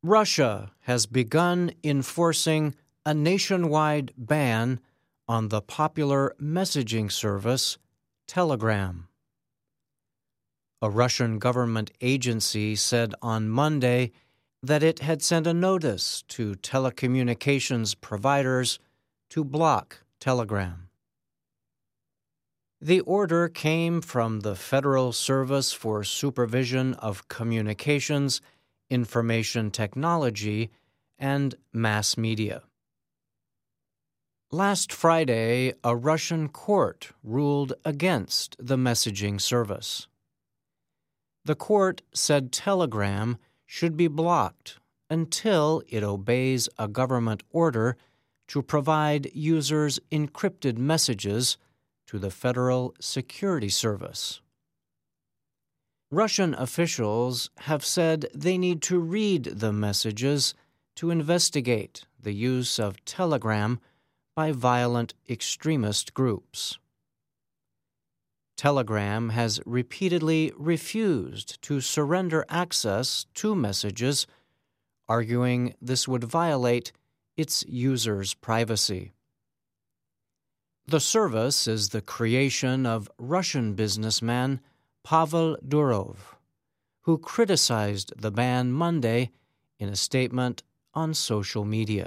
Russia has begun enforcing a nationwide ban on the popular messaging service Telegram. A Russian government agency said on Monday that it had sent a notice to telecommunications providers to block Telegram. The order came from the Federal Service for Supervision of Communications, Information Technology, and Mass Media. Last Friday, a Russian court ruled against the messaging service. The court said Telegram should be blocked until it obeys a government order to provide users encrypted messages to the Federal Security Service. Russian officials have said they need to read the messages to investigate the use of Telegram by violent extremist groups. Telegram has repeatedly refused to surrender access to messages, arguing this would violate its users' privacy. The service is the creation of Russian businessman Pavel Durov, who criticized the ban Monday in a statement on social media.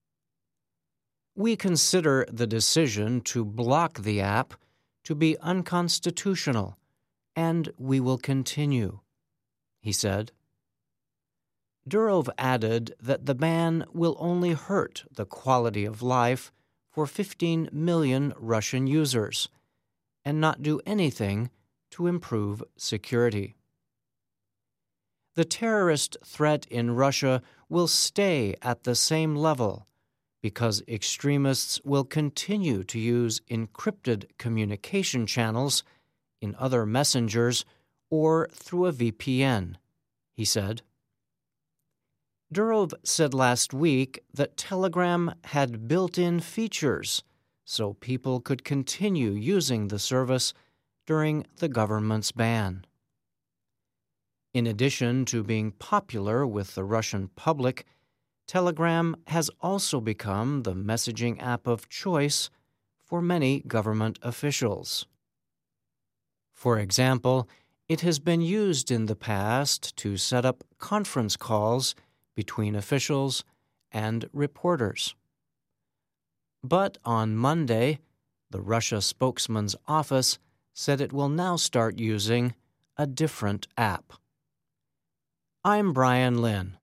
We consider the decision to block the app to be unconstitutional, and we will continue, he said. Durov added that the ban will only hurt the quality of life for 15 million Russian users and not do anything to improve security. The terrorist threat in Russia will stay at the same level because extremists will continue to use encrypted communication channels in other messengers or through a VPN, he said. Durov said last week that Telegram had built-in features so people could continue using the service during the government's ban. In addition to being popular with the Russian public, Telegram has also become the messaging app of choice for many government officials. For example, it has been used in the past to set up conference calls between officials and reporters. But on Monday, the Russia spokesman's office said it will now start using a different app. I'm Brian Lynn.